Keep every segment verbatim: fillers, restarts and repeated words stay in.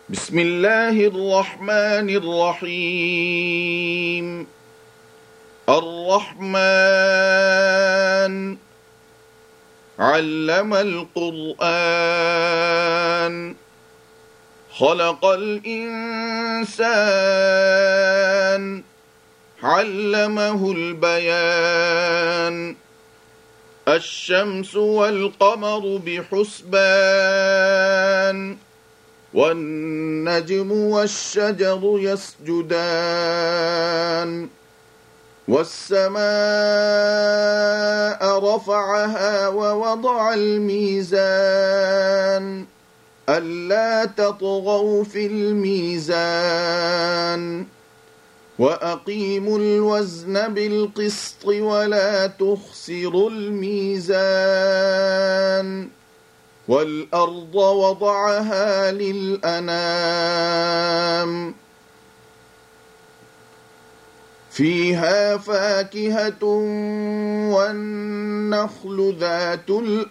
بسم الله الرحمن الرحيم. الرحمن علم القرآن خلق الإنسان علمه البيان. الشمس والقمر بحسبان والنجم والشجر يسجدان. والسماء رفعها ووضع الميزان ألا تطغوا في الميزان وأقيموا الوزن بالقسط ولا تخسروا الميزان. والأرض وضعها للأنام فيها فاكهة والنخل ذات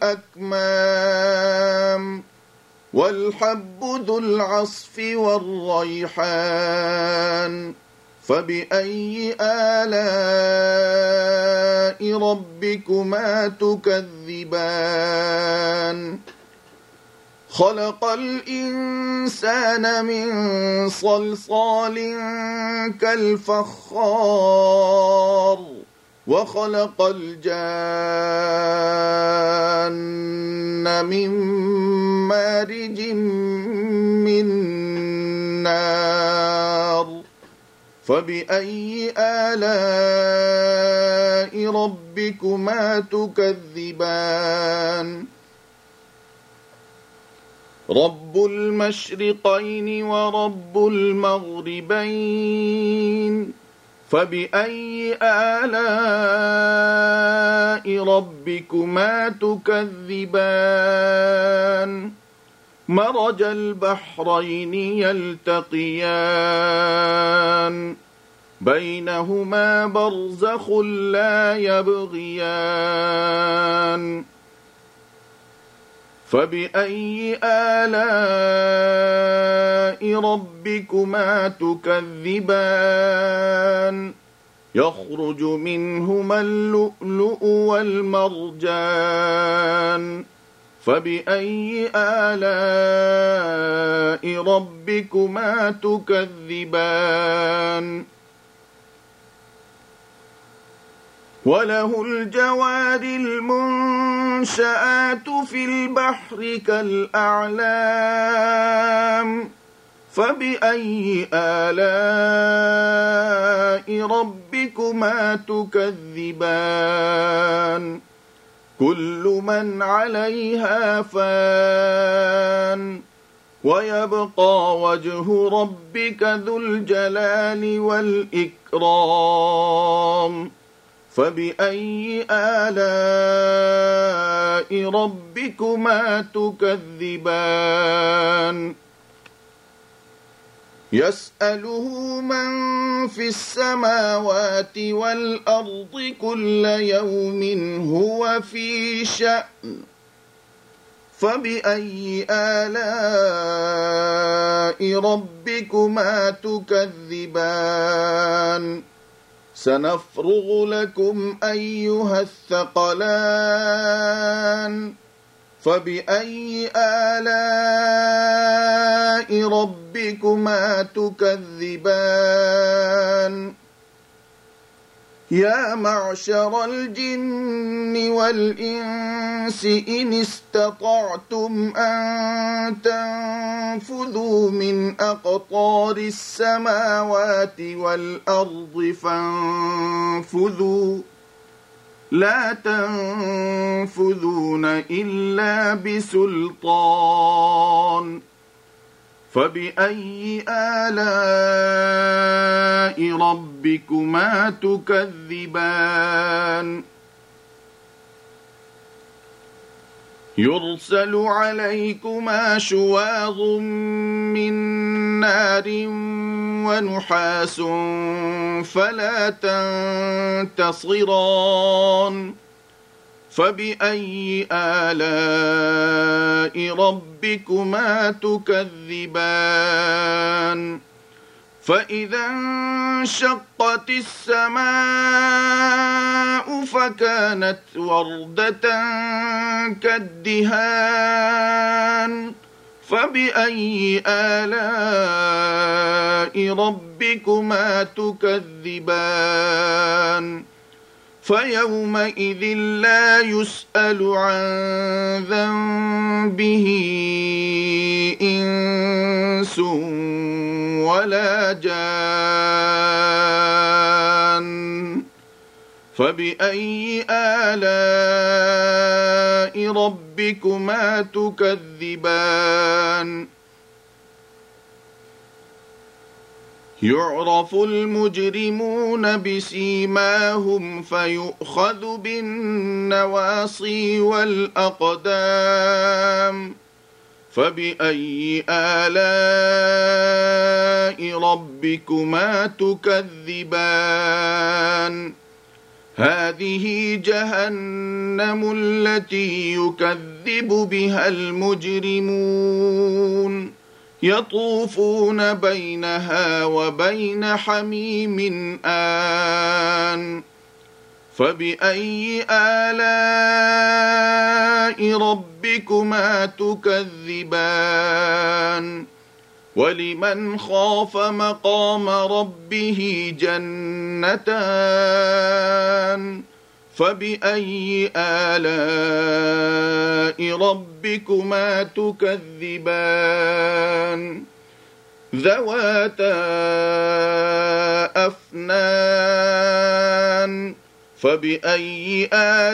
الأكمام والحب ذو العصف والريحان. فبأي آلاء ربكما تكذبان؟ خلق الإنسان من صلصال كالفخار وخلق الجان من مارج من نار. فبأي آلاء ربكما تكذبان؟ رب المشرقين ورب المغربين. فبأي آلاء ربكما تكذبان؟ مرج البحرين يلتقيان بينهما برزخ لا يبغيان. فبأي آلاء ربكما تكذبان؟ يخرج منهما اللؤلؤ والمرجان. فبأي آلاء ربكما تكذبان؟ وله الجوار المنشآت في البحر كالأعلام. فبأي آلاء ربكما تكذبان؟ كل من عليها فان ويبقى وجه ربك ذو الجلال والإكرام. فبأي آلاء ربكما تكذبان؟ يسأله من في السماوات والأرض كل يوم هو في شأن. فبأي آلاء ربكما تكذبان؟ سنفرغ لكم أيها الثقلان. فبأي آلاء ربكما تكذبان؟ يا معشر الجن والإنس إن استطعتم أن تنفذوا من أقطار السماوات والأرض فانفذوا لا تنفذون إلا بسلطان. فبأي آلاء ربكما تكذبان؟ يرسل عليكما شواظ من نار ونحاس فلا تنتصران. فبأي آلاء ربكما تكذبان فإذا انشقت السماء فكانت وردة كالدهان فبأي آلاء ربكما تكذبان فيومئذ لا يسأل عن ذنبه إنس ولا جان فبأي آلاء ربكما تكذبان يعرف المجرمون بسيماهم فيؤخذ بالنواصي والأقدام فبأي آلاء ربكما تكذبان هذه جهنم التي يكذب بها المجرمون يطوفون بينها وبين حميم آن فبأي آلاء ربكما تكذبان ولمن خاف مقام ربه جنتان فبأي آلاء ربكما تكذبان ذواتا أفنان فبأي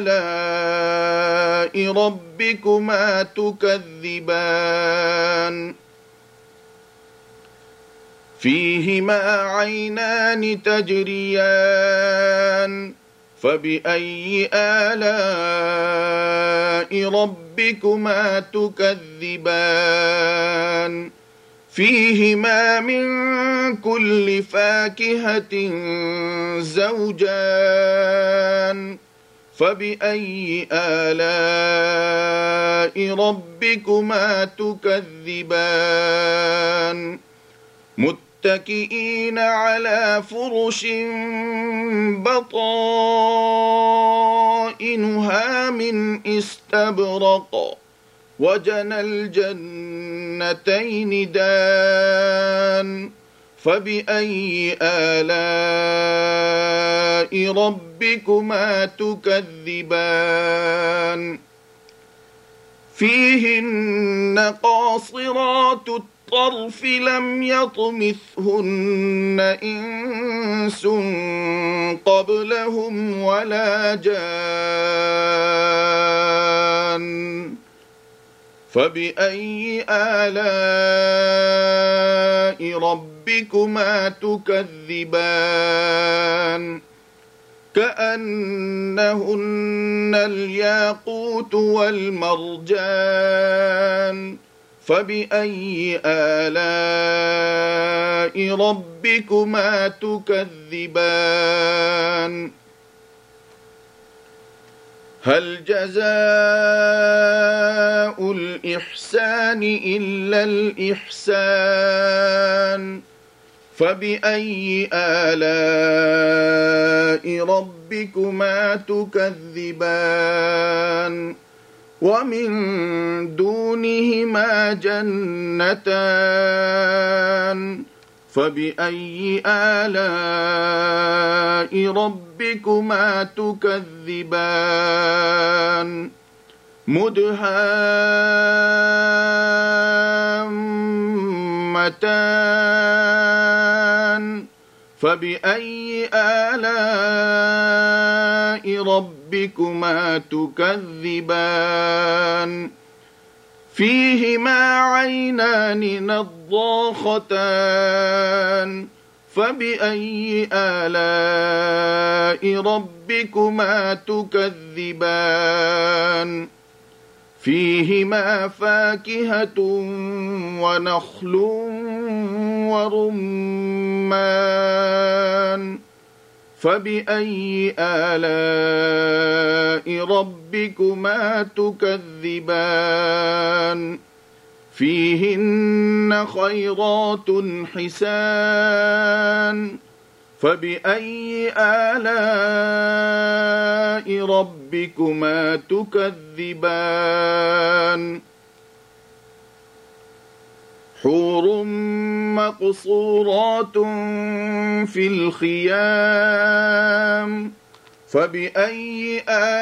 آلاء ربكما تكذبان فيهما عينان تجريان فبأي آلاء ربكما تكذبان فيهما من كل فاكهة زوجان فبأي آلاء ربكما تكذبان متكئين على فرش بطائنها من استبرق وجنى الجنتين دان فبأي آلاء ربكما تكذبان فيهن قاصرات الطرف لم يطمثهن إنس قبلهم ولا جان فبأي آلاء ربكما تكذبان كأنهن الياقوت والمرجان فبأي آلاء ربكما تكذبان هل جزاء الإحسان إلا الإحسان فبأي آلاء ربكما تكذبان ومن دونهما جنتان فبأي آلاء ربكما تكذبان مدهامتان فبأي آلاء ربكما تكذبان فيهما عينان نضاختان فبأي آلاء ربكما تكذبان فيهما فاكهة ونخل ورمان فبأي آلاء ربكما تكذبان فيهن خيرات حسان فبأي آلاء ربكما تكذبان حور مقصورات في الخيام فبأي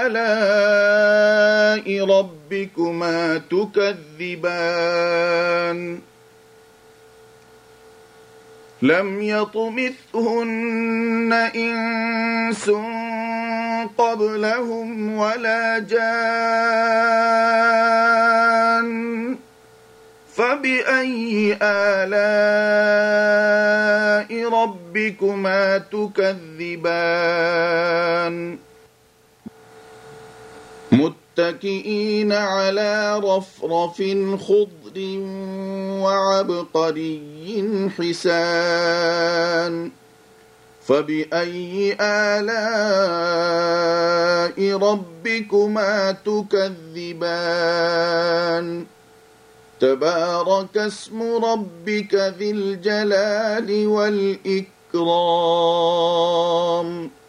آلاء ربكما تكذبان لم يطمثهن إنس قبلهم ولا جان فبأي آلاء ربكما تكذبان متكئين على رفرف خضر وعبقري حسان فبأي آلاء ربكما تكذبان تبارك اسم ربك ذي الجلال والإكرام